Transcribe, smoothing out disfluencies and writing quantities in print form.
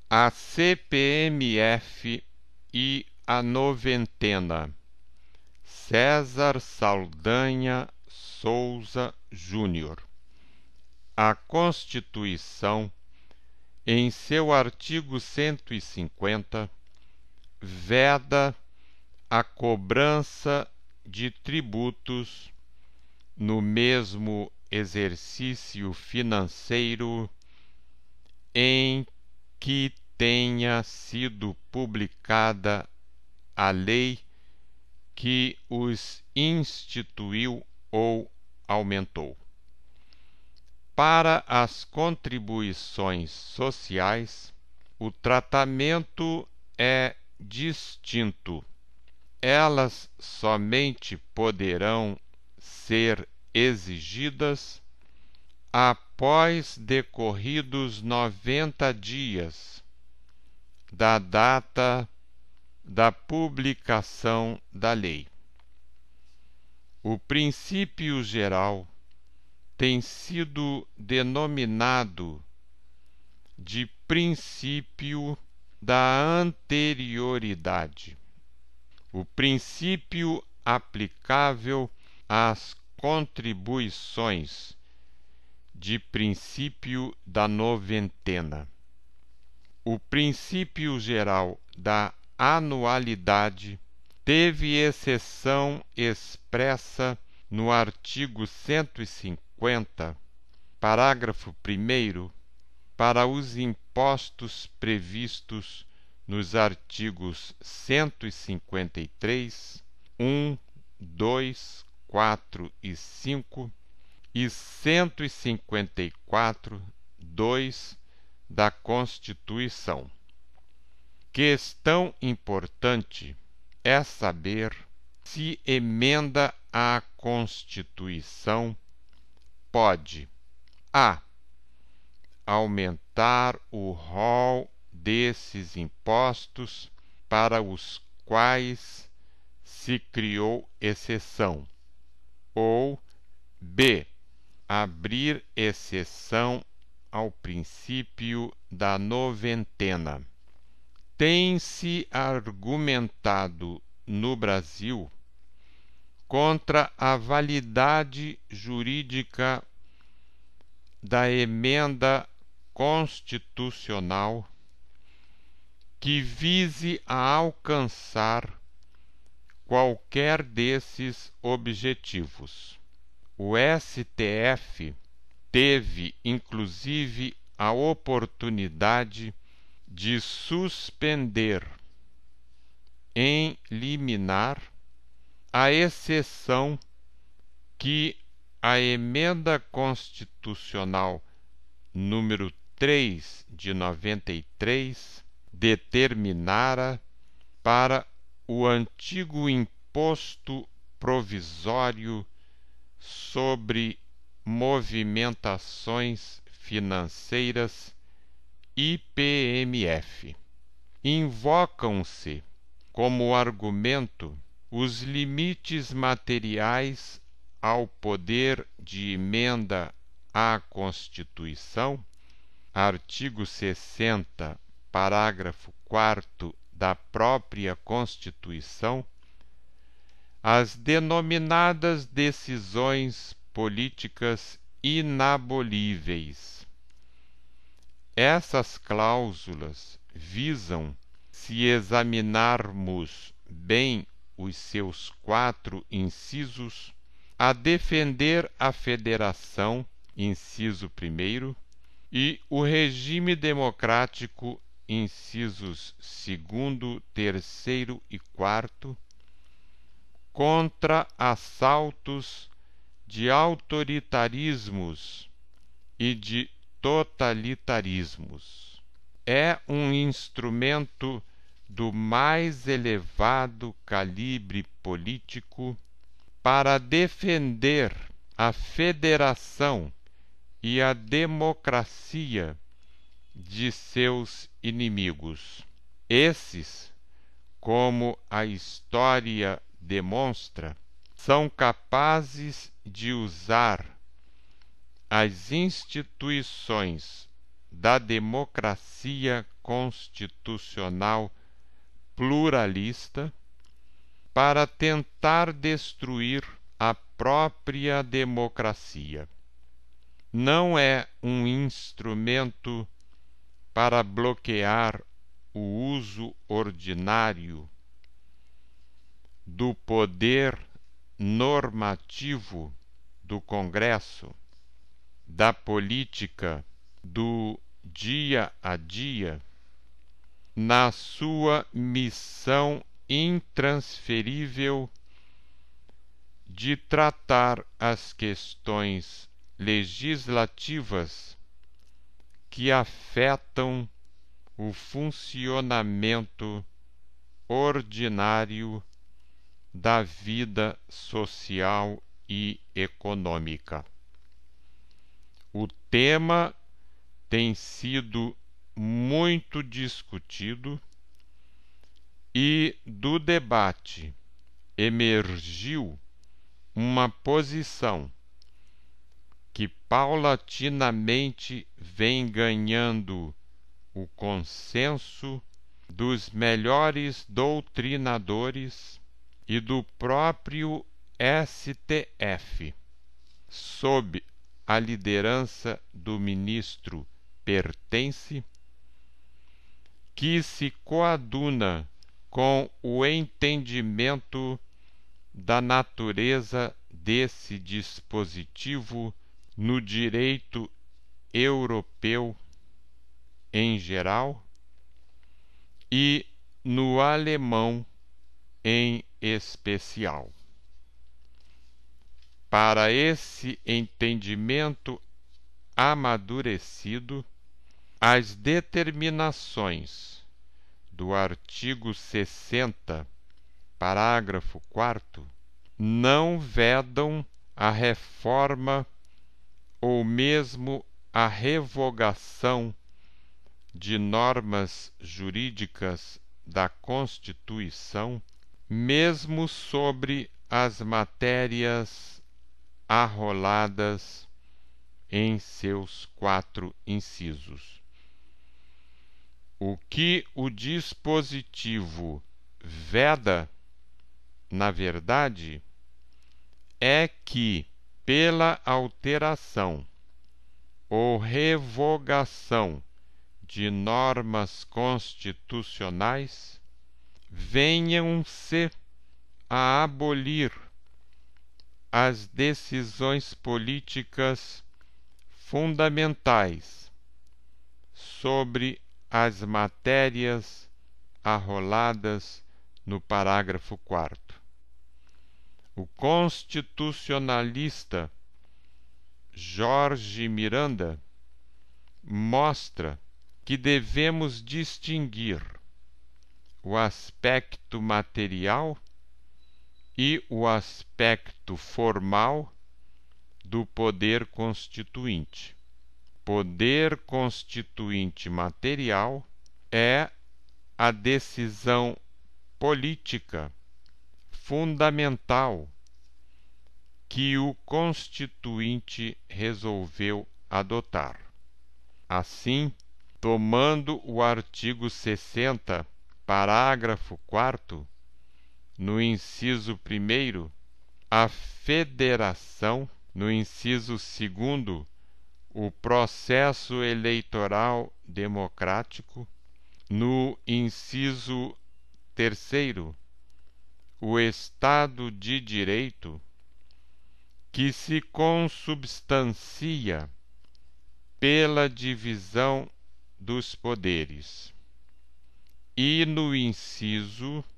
a CPMF e a noventena. César Saldanha Souza Júnior. A Constituição, em seu artigo 150, veda a cobrança de tributos no mesmo exercício financeiro em que tenha sido publicada a lei que os instituiu ou aumentou. Para as contribuições sociais, o tratamento é distinto. Elas somente poderão ser exigidas após decorridos 90 dias da data da publicação da lei. O princípio geral tem sido denominado de princípio da anterioridade. O princípio aplicável às contribuições de princípio da noventena. O princípio geral da anualidade teve exceção expressa no artigo 150, parágrafo 1º, para os impostos previstos nos artigos 153, 1, 2, 4 e 5 e 154, 2 da Constituição. Questão importante é saber se emenda à Constituição pode: a. aumentar o rol desses impostos para os quais se criou exceção, ou b. abrir exceção ao princípio da noventena. Tem-se argumentado no Brasil contra a validade jurídica da emenda constitucional que vise a alcançar qualquer desses objetivos. O STF teve, inclusive, a oportunidade de suspender em liminar a exceção que a emenda constitucional número 3 de 93 determinara para o antigo imposto provisório sobre movimentações financeiras IPMF. Invocam-se como argumento os limites materiais ao poder de emenda à Constituição, artigo 60, parágrafo 4º da própria Constituição, as denominadas decisões políticas inabolíveis. Essas cláusulas visam, se examinarmos bem os seus 4 incisos, a defender a federação, inciso 1º, e o regime democrático, incisos 2º, 3º e 4º, contra assaltos de autoritarismos e de totalitarismos. É um instrumento do mais elevado calibre político para defender a federação e a democracia de seus inimigos. Esses, como a história demonstra, são capazes de usar as instituições da democracia constitucional pluralista para tentar destruir a própria democracia. Não é um instrumento para bloquear o uso ordinário do poder normativo do Congresso, da política do dia a dia, na sua missão intransferível de tratar as questões legislativas que afetam o funcionamento ordinário da vida social e econômica. O tema tem sido muito discutido e do debate emergiu uma posição que paulatinamente vem ganhando o consenso dos melhores doutrinadores e do próprio STF, sob a liderança do ministro Pertence, que se coaduna com o entendimento da natureza desse dispositivo no direito europeu em geral e no alemão em especial. Para esse entendimento amadurecido, as determinações do artigo 60, parágrafo 4º, não vedam a reforma ou mesmo a revogação de normas jurídicas da Constituição, mesmo sobre as matérias arroladas em seus 4 incisos. O que o dispositivo veda, na verdade, é que, pela alteração ou revogação de normas constitucionais, venham-se a abolir as decisões políticas fundamentais sobre as matérias arroladas no parágrafo 4º. O constitucionalista Jorge Miranda mostra que devemos distinguir o aspecto material e o aspecto formal do poder constituinte. Poder constituinte material é a decisão política fundamental que o Constituinte resolveu adotar. Assim, tomando o artigo 60, parágrafo 4º, no inciso 1º, a federação, no inciso 2º, o processo eleitoral democrático, no inciso 3º, o Estado de Direito, que se consubstancia pela divisão dos poderes, e no inciso